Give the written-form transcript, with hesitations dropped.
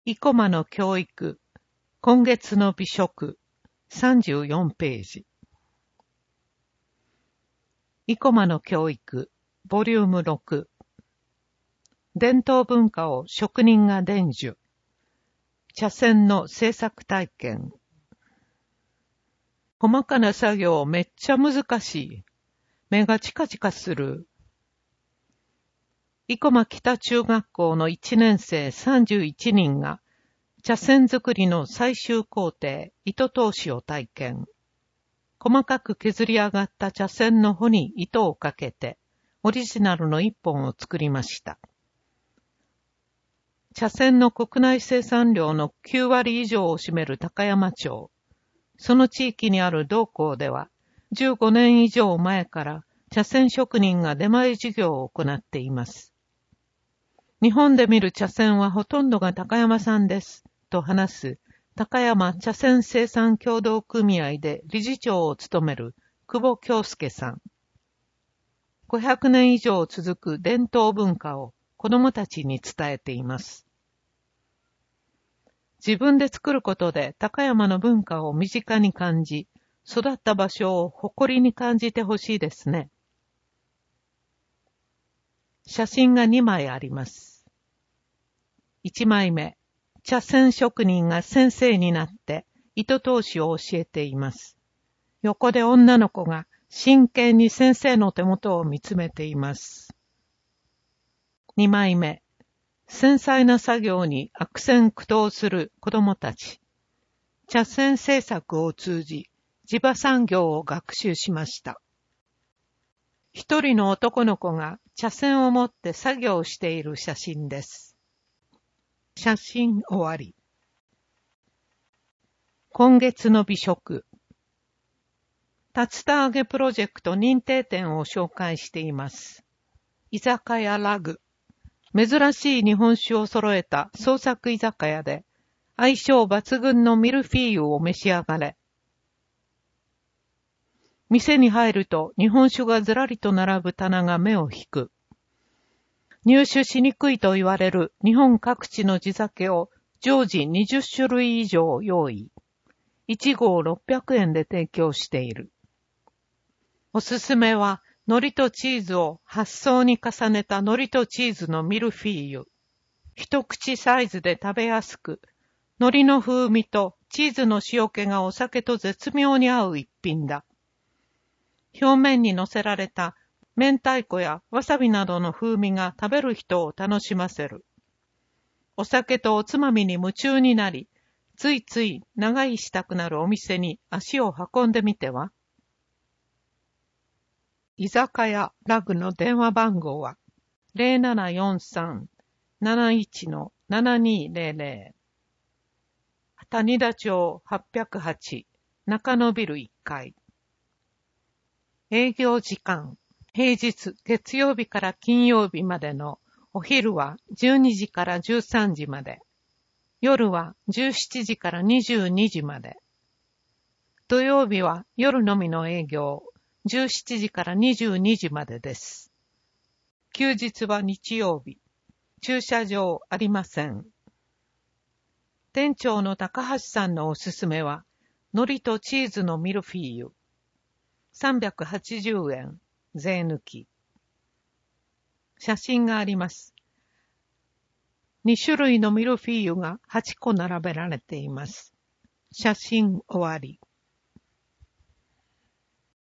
生駒の教育、今月の美食、34ページ。生駒の教育、ボリューム6。伝統文化を職人が伝授。茶筅の制作体験。細かな作業めっちゃ難しい。目がチカチカする。生駒北中学校の1年生31人が、茶筅作りの最終工程、糸通しを体験。細かく削り上がった茶筅の穂に糸をかけて、オリジナルの一本を作りました。茶筅の国内生産量の9割以上を占める高山町。その地域にある同校では、15年以上前から茶筅職人が出前授業を行っています。日本で見る茶筅はほとんどが高山産です、と話す高山茶筅生産協同組合で理事長を務める久保京介さん。500年以上続く伝統文化を子どもたちに伝えています。自分で作ることで高山の文化を身近に感じ、育った場所を誇りに感じてほしいですね。写真が2枚あります。1枚目、茶筅職人が先生になって糸通しを教えています。横で女の子が真剣に先生の手元を見つめています。2枚目、繊細な作業に悪戦苦闘する子供たち。茶筅制作を通じ、地場産業を学習しました。一人の男の子が茶筅を持って作業をしている写真です。写真終わり。今月の美食。竜田揚げプロジェクト認定店を紹介しています。居酒屋ラグ。珍しい日本酒を揃えた創作居酒屋で、相性抜群のミルフィーユを召し上がれ。店に入ると日本酒がずらりと並ぶ棚が目を引く。入手しにくいと言われる日本各地の地酒を常時20種類以上用意。1合600円で提供している。おすすめは、海苔とチーズを8層に重ねた海苔とチーズのミルフィーユ。一口サイズで食べやすく、海苔の風味とチーズの塩気がお酒と絶妙に合う一品だ。表面に乗せられた明太子やわさびなどの風味が食べる人を楽しませる。お酒とおつまみに夢中になり、ついつい長居したくなるお店に足を運んでみては。居酒屋ラグの電話番号は 0743-71-7200 谷田町808中野ビル1階。営業時間、平日月曜日から金曜日までのお昼は12時から13時まで。夜は17時から22時まで。土曜日は夜のみの営業、17時から22時までです。休日は日曜日。駐車場ありません。店長の高橋さんのおすすめは、海苔とチーズのミルフィーユ。380円、税抜き。写真があります。2種類のミルフィーユが8個並べられています。写真終わり。